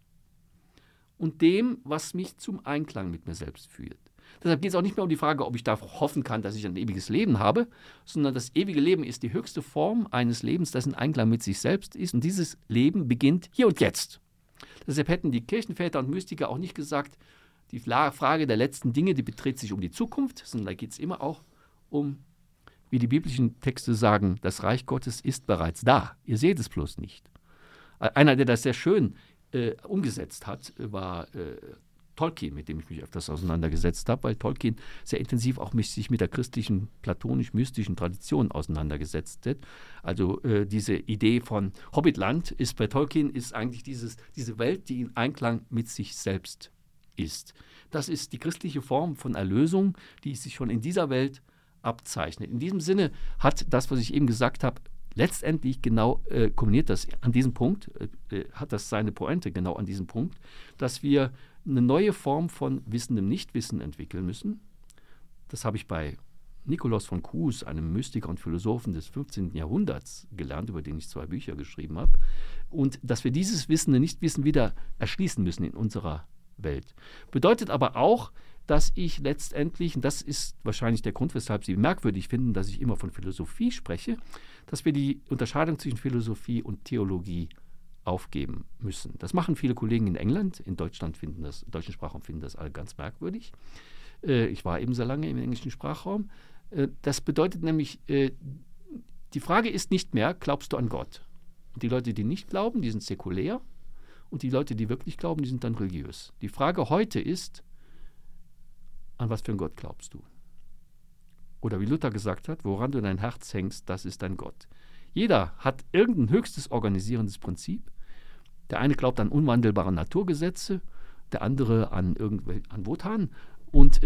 und dem, was mich zum Einklang mit mir selbst führt. Deshalb geht es auch nicht mehr um die Frage, ob ich darauf hoffen kann, dass ich ein ewiges Leben habe, sondern das ewige Leben ist die höchste Form eines Lebens, das in Einklang mit sich selbst ist. Und dieses Leben beginnt hier und jetzt. Deshalb hätten die Kirchenväter und Mystiker auch nicht gesagt, die Frage der letzten Dinge, die dreht sich um die Zukunft, sondern da geht es immer auch um, wie die biblischen Texte sagen, das Reich Gottes ist bereits da. Ihr seht es bloß nicht. Einer, der das sehr schön umgesetzt hat, war Tolkien, mit dem ich mich öfters auseinandergesetzt habe, weil Tolkien sehr intensiv auch sich mit der christlichen, platonisch-mystischen Tradition auseinandergesetzt hat. Also diese Idee von Hobbitland ist bei Tolkien ist eigentlich diese Welt, die in Einklang mit sich selbst ist. Das ist die christliche Form von Erlösung, die sich schon in dieser Welt abzeichnet. In diesem Sinne hat das, was ich eben gesagt habe, letztendlich genau kombiniert das an diesem Punkt, hat das seine Pointe genau an diesem Punkt, dass wir eine neue Form von wissendem Nichtwissen entwickeln müssen. Das habe ich bei Nikolaus von Kues, einem Mystiker und Philosophen des 15. Jahrhunderts, gelernt, über den ich 2 Bücher geschrieben habe. Und dass wir dieses wissende Nichtwissen wieder erschließen müssen in unserer Welt. Bedeutet aber auch, dass ich letztendlich, und das ist wahrscheinlich der Grund, weshalb Sie merkwürdig finden, dass ich immer von Philosophie spreche, dass wir die Unterscheidung zwischen Philosophie und Theologie aufgeben müssen. Das machen viele Kollegen in England, in Deutschland im deutschen Sprachraum finden das alle ganz merkwürdig. Ich war eben sehr lange im englischen Sprachraum. Das bedeutet nämlich, die Frage ist nicht mehr, glaubst du an Gott? Und die Leute, die nicht glauben, die sind säkulär. Und die Leute, die wirklich glauben, die sind dann religiös. Die Frage heute ist, an was für einen Gott glaubst du? Oder wie Luther gesagt hat, woran du dein Herz hängst, das ist dein Gott. Jeder hat irgendein höchstes organisierendes Prinzip. Der eine glaubt an unwandelbare Naturgesetze, der andere an Wotan. Und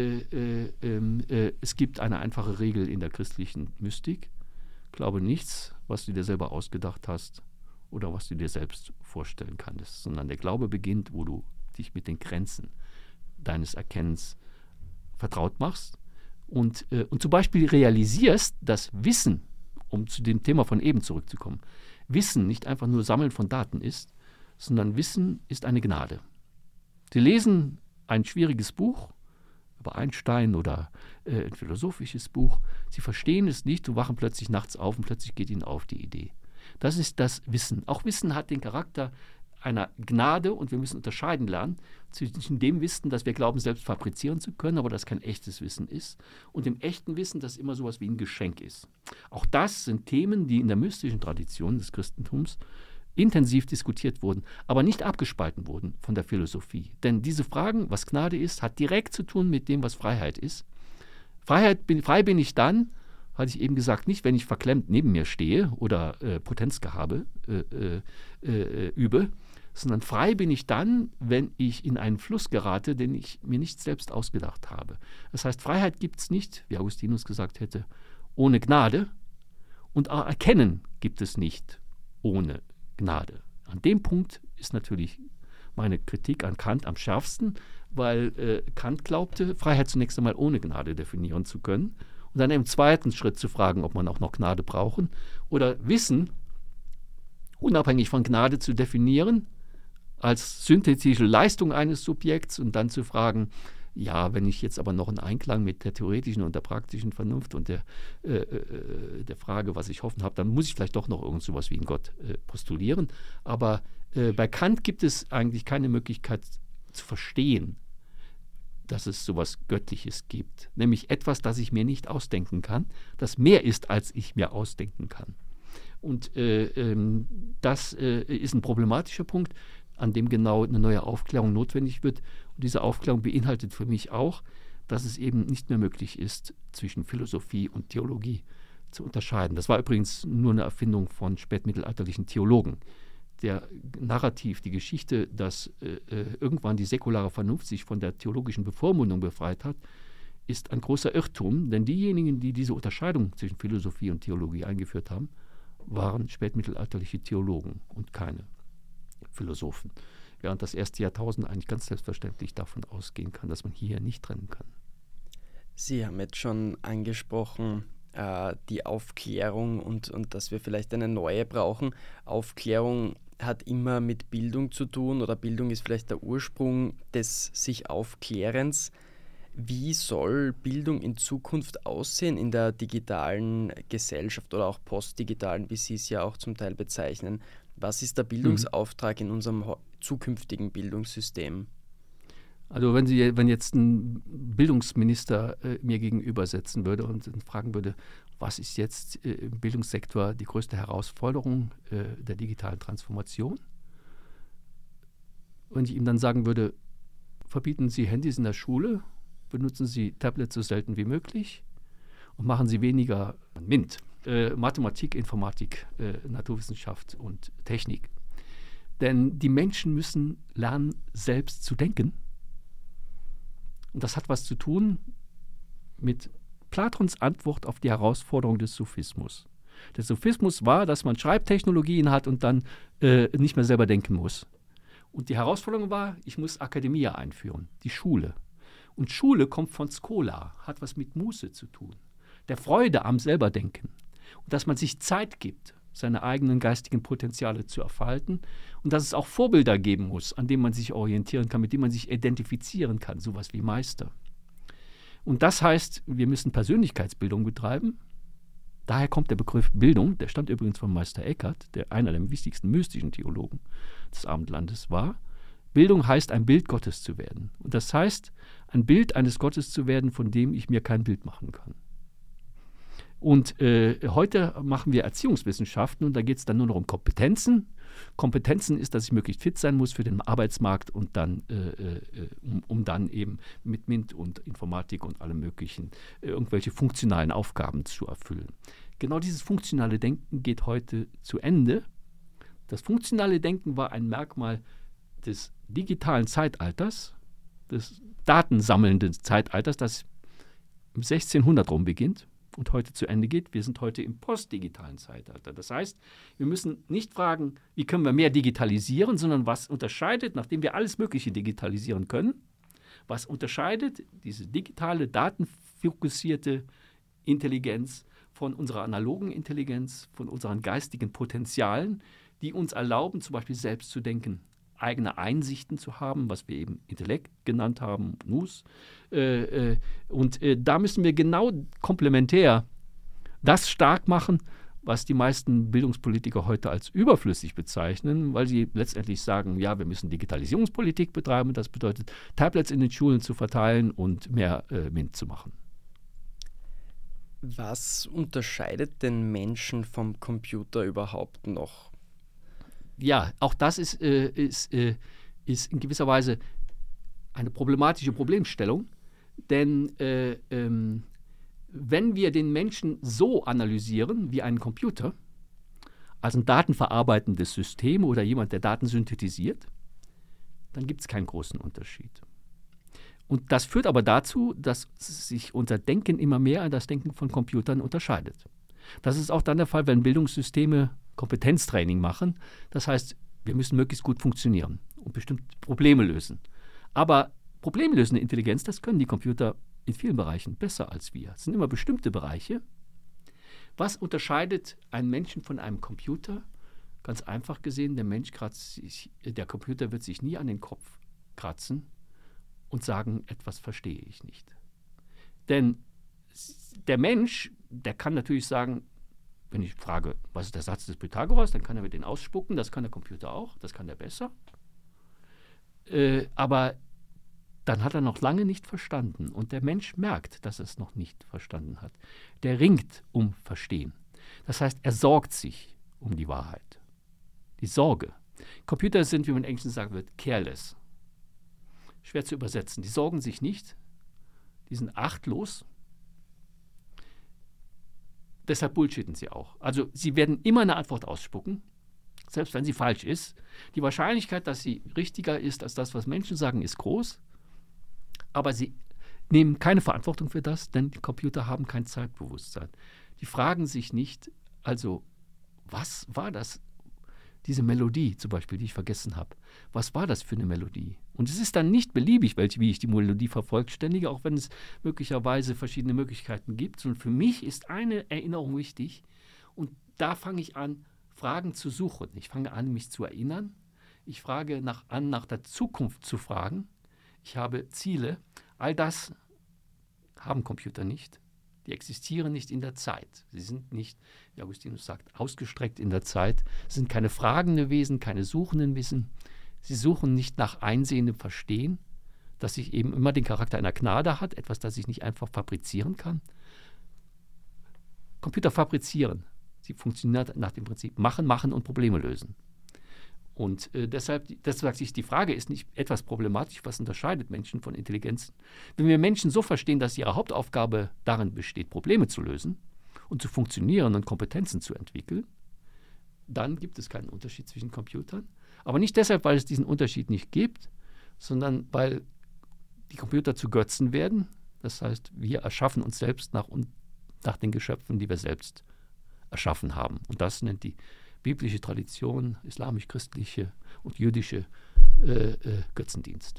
es gibt eine einfache Regel in der christlichen Mystik. Glaube nichts, was du dir selber ausgedacht hast oder was du dir selbst vorstellen kannst, sondern der Glaube beginnt, wo du dich mit den Grenzen deines Erkennens vertraut machst und zum Beispiel realisierst, dass Wissen, um zu dem Thema von eben zurückzukommen, Wissen nicht einfach nur Sammeln von Daten ist, sondern Wissen ist eine Gnade. Sie lesen ein schwieriges Buch über Einstein oder ein philosophisches Buch. Sie verstehen es nicht und wachen plötzlich nachts auf und plötzlich geht ihnen auf die Idee. Das ist das Wissen. Auch Wissen hat den Charakter einer Gnade und wir müssen unterscheiden lernen zwischen dem Wissen, das wir glauben, selbst fabrizieren zu können, aber das kein echtes Wissen ist, und dem echten Wissen, das immer sowas wie ein Geschenk ist. Auch das sind Themen, die in der mystischen Tradition des Christentums intensiv diskutiert wurden, aber nicht abgespalten wurden von der Philosophie. Denn diese Fragen, was Gnade ist, hat direkt zu tun mit dem, was Freiheit ist. Frei bin ich dann, hatte ich eben gesagt, nicht, wenn ich verklemmt neben mir stehe oder Potenzgehabe übe, sondern frei bin ich dann, wenn ich in einen Fluss gerate, den ich mir nicht selbst ausgedacht habe. Das heißt, Freiheit gibt es nicht, wie Augustinus gesagt hätte, ohne Gnade, und auch Erkennen gibt es nicht ohne Gnade. An dem Punkt ist natürlich meine Kritik an Kant am schärfsten, weil Kant glaubte, Freiheit zunächst einmal ohne Gnade definieren zu können und dann im zweiten Schritt zu fragen, ob man auch noch Gnade brauchen oder Wissen unabhängig von Gnade zu definieren als synthetische Leistung eines Subjekts und dann zu fragen, ja, wenn ich jetzt aber noch einen Einklang mit der theoretischen und der praktischen Vernunft und der Frage, was ich hoffen habe, dann muss ich vielleicht doch noch irgend sowas wie einen Gott postulieren. Aber bei Kant gibt es eigentlich keine Möglichkeit zu verstehen, dass es sowas Göttliches gibt. Nämlich etwas, das ich mir nicht ausdenken kann, das mehr ist, als ich mir ausdenken kann. Und das ist ein problematischer Punkt, an dem genau eine neue Aufklärung notwendig wird. Und diese Aufklärung beinhaltet für mich auch, dass es eben nicht mehr möglich ist, zwischen Philosophie und Theologie zu unterscheiden. Das war übrigens nur eine Erfindung von spätmittelalterlichen Theologen. Der Narrativ, die Geschichte, dass irgendwann die säkulare Vernunft sich von der theologischen Bevormundung befreit hat, ist ein großer Irrtum, denn diejenigen, die diese Unterscheidung zwischen Philosophie und Theologie eingeführt haben, waren spätmittelalterliche Theologen und keine Philosophen. Während das erste Jahrtausend eigentlich ganz selbstverständlich davon ausgehen kann, dass man hier nicht trennen kann. Sie haben jetzt schon angesprochen, die Aufklärung und dass wir vielleicht eine neue brauchen. Aufklärung hat immer mit Bildung zu tun oder Bildung ist vielleicht der Ursprung des sich Aufklärens. Wie soll Bildung in Zukunft aussehen in der digitalen Gesellschaft oder auch postdigitalen, wie Sie es ja auch zum Teil bezeichnen? Was ist der Bildungsauftrag in unserem zukünftigen Bildungssystem? Also wenn jetzt ein Bildungsminister mir gegenüber sitzen würde und fragen würde, was ist jetzt im Bildungssektor die größte Herausforderung der digitalen Transformation? Wenn ich ihm dann sagen würde, verbieten Sie Handys in der Schule, benutzen Sie Tablets so selten wie möglich und machen Sie weniger MINT. Mathematik, Informatik, Naturwissenschaft und Technik. Denn die Menschen müssen lernen, selbst zu denken. Und das hat was zu tun mit Platons Antwort auf die Herausforderung des Sophismus. Der Sophismus war, dass man Schreibtechnologien hat und dann nicht mehr selber denken muss. Und die Herausforderung war, ich muss Akademia einführen, die Schule. Und Schule kommt von Schola, hat was mit Muße zu tun, der Freude am Selberdenken. Und dass man sich Zeit gibt, seine eigenen geistigen Potenziale zu entfalten und dass es auch Vorbilder geben muss, an denen man sich orientieren kann, mit denen man sich identifizieren kann, sowas wie Meister. Und das heißt, wir müssen Persönlichkeitsbildung betreiben. Daher kommt der Begriff Bildung, der stammt übrigens von Meister Eckhart, der einer der wichtigsten mystischen Theologen des Abendlandes war. Bildung heißt, ein Bild Gottes zu werden. Und das heißt, ein Bild eines Gottes zu werden, von dem ich mir kein Bild machen kann. Und heute machen wir Erziehungswissenschaften und da geht es dann nur noch um Kompetenzen. Kompetenzen ist, dass ich möglichst fit sein muss für den Arbeitsmarkt und dann, um dann eben mit MINT und Informatik und allem möglichen irgendwelche funktionalen Aufgaben zu erfüllen. Genau dieses funktionale Denken geht heute zu Ende. Das funktionale Denken war ein Merkmal des digitalen Zeitalters, des datensammelnden Zeitalters, das im 1600 rum beginnt und heute zu Ende geht. Wir sind heute im postdigitalen Zeitalter. Das heißt, wir müssen nicht fragen, wie können wir mehr digitalisieren, sondern was unterscheidet, nachdem wir alles Mögliche digitalisieren können, was unterscheidet diese digitale, datenfokussierte Intelligenz von unserer analogen Intelligenz, von unseren geistigen Potenzialen, die uns erlauben, zum Beispiel selbst zu denken, eigene Einsichten zu haben, was wir eben Intellekt genannt haben, Nous. Da müssen wir genau komplementär das stark machen, was die meisten Bildungspolitiker heute als überflüssig bezeichnen, weil sie letztendlich sagen, ja, wir müssen Digitalisierungspolitik betreiben. Das bedeutet, Tablets in den Schulen zu verteilen und mehr MINT zu machen. Was unterscheidet den Menschen vom Computer überhaupt noch? Ja, auch das ist in gewisser Weise eine problematische Problemstellung, denn wenn wir den Menschen so analysieren wie einen Computer, als ein datenverarbeitendes System oder jemand, der Daten synthetisiert, dann gibt es keinen großen Unterschied. Und das führt aber dazu, dass sich unser Denken immer mehr an das Denken von Computern unterscheidet. Das ist auch dann der Fall, wenn Bildungssysteme Kompetenztraining machen. Das heißt, wir müssen möglichst gut funktionieren und bestimmte Probleme lösen. Aber problemlösende Intelligenz, das können die Computer in vielen Bereichen besser als wir. Es sind immer bestimmte Bereiche. Was unterscheidet einen Menschen von einem Computer? Ganz einfach gesehen, der Computer wird sich nie an den Kopf kratzen und sagen, etwas verstehe ich nicht. Denn der Mensch, der kann natürlich sagen, wenn ich frage, was ist der Satz des Pythagoras, dann kann er mir den ausspucken, das kann der Computer auch, das kann er besser. Aber dann hat er noch lange nicht verstanden. Und der Mensch merkt, dass er es noch nicht verstanden hat. Der ringt um Verstehen. Das heißt, er sorgt sich um die Wahrheit. Die Sorge. Computer sind, wie man im Englischen sagen wird, careless. Schwer zu übersetzen. Die sorgen sich nicht, die sind achtlos. Deshalb bullshitten sie auch. Also sie werden immer eine Antwort ausspucken, selbst wenn sie falsch ist. Die Wahrscheinlichkeit, dass sie richtiger ist als das, was Menschen sagen, ist groß. Aber sie nehmen keine Verantwortung für das, denn die Computer haben kein Zeitbewusstsein. Die fragen sich nicht, also was war das, diese Melodie zum Beispiel, die ich vergessen habe. Was war das für eine Melodie? Und es ist dann nicht beliebig, wie ich die Melodie vervollständige, auch wenn es möglicherweise verschiedene Möglichkeiten gibt, sondern für mich ist eine Erinnerung wichtig und da fange ich an, Fragen zu suchen. Ich fange an, mich zu erinnern. Ich fange an, nach der Zukunft zu fragen. Ich habe Ziele. All das haben Computer nicht. Die existieren nicht in der Zeit. Sie sind nicht, wie Augustinus sagt, ausgestreckt in der Zeit. Sie sind keine fragenden Wesen, keine suchenden Wesen. Sie suchen nicht nach einsehendem Verstehen, das sich eben immer den Charakter einer Gnade hat, etwas, das ich nicht einfach fabrizieren kann. Computer fabrizieren. Sie funktionieren nach dem Prinzip machen und Probleme lösen. Und deshalb ist die Frage ist nicht etwas problematisch, was unterscheidet Menschen von Intelligenzen. Wenn wir Menschen so verstehen, dass ihre Hauptaufgabe darin besteht, Probleme zu lösen und zu funktionieren und Kompetenzen zu entwickeln, dann gibt es keinen Unterschied zwischen Computern. Aber nicht deshalb, weil es diesen Unterschied nicht gibt, sondern weil die Computer zu Götzen werden. Das heißt, wir erschaffen uns selbst nach den Geschöpfen, die wir selbst erschaffen haben. Und das nennt die biblische Tradition, islamisch-christliche und jüdische Götzendienst.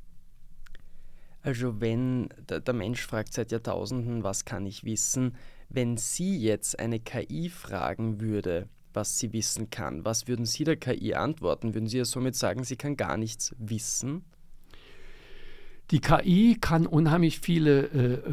Also wenn der Mensch fragt seit Jahrtausenden, was kann ich wissen? Wenn Sie jetzt eine KI fragen würde, was sie wissen kann, was würden Sie der KI antworten? Würden Sie ja somit sagen, sie kann gar nichts wissen? Die KI kann unheimlich vieles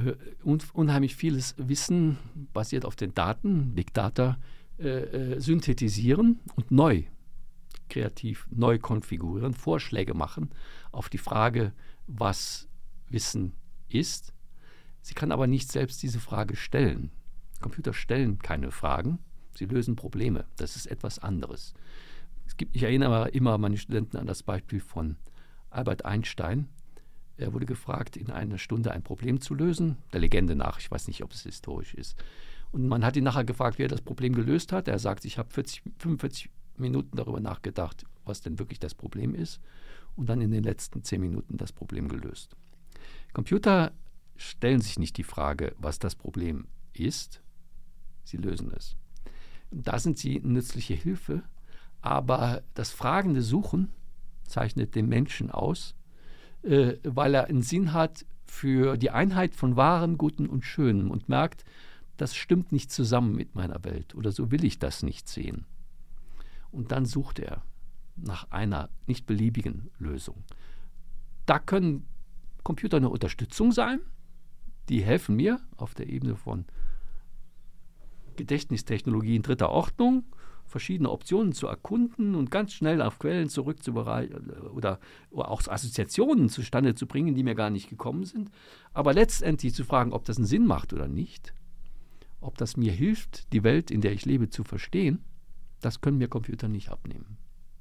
Wissen, basiert auf den Daten, Big Data, synthetisieren und kreativ neu konfigurieren, Vorschläge machen auf die Frage, was Wissen ist. Sie kann aber nicht selbst diese Frage stellen. Computer stellen keine Fragen, sie lösen Probleme. Das ist etwas anderes. Ich erinnere immer meine Studenten an das Beispiel von Albert Einstein. Er wurde gefragt, in einer Stunde ein Problem zu lösen, der Legende nach, ich weiß nicht, ob es historisch ist. Und man hat ihn nachher gefragt, wie er das Problem gelöst hat. Er sagt, ich habe 45 Minuten darüber nachgedacht, was denn wirklich das Problem ist, und dann in den letzten 10 Minuten das Problem gelöst. Computer stellen sich nicht die Frage, was das Problem ist, sie lösen es. Da sind sie nützliche Hilfe, aber das fragende Suchen zeichnet den Menschen aus, weil er einen Sinn hat für die Einheit von Wahrem, Guten und Schönem und merkt, das stimmt nicht zusammen mit meiner Welt oder so will ich das nicht sehen. Und dann sucht er nach einer nicht beliebigen Lösung. Da können Computer eine Unterstützung sein, die helfen mir auf der Ebene von Gedächtnistechnologien dritter Ordnung, verschiedene Optionen zu erkunden und ganz schnell auf Quellen oder auch Assoziationen zustande zu bringen, die mir gar nicht gekommen sind. Aber letztendlich zu fragen, ob das einen Sinn macht oder nicht, ob das mir hilft, die Welt, in der ich lebe, zu verstehen, das können mir Computer nicht abnehmen.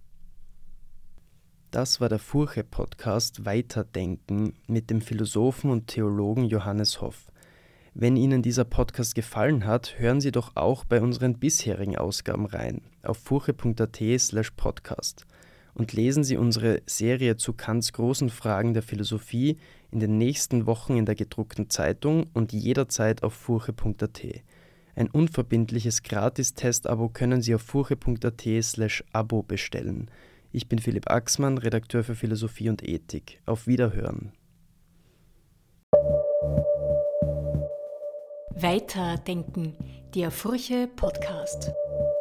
Das war der Furche-Podcast Weiterdenken mit dem Philosophen und Theologen Johannes Hoff. Wenn Ihnen dieser Podcast gefallen hat, hören Sie doch auch bei unseren bisherigen Ausgaben rein auf furche.at/podcast und lesen Sie unsere Serie zu Kants großen Fragen der Philosophie in den nächsten Wochen in der gedruckten Zeitung und jederzeit auf furche.at. Ein unverbindliches Gratis-Testabo können Sie auf furche.at/abo bestellen. Ich bin Philipp Axmann, Redakteur für Philosophie und Ethik. Auf Wiederhören. Weiterdenken, der Furche Podcast.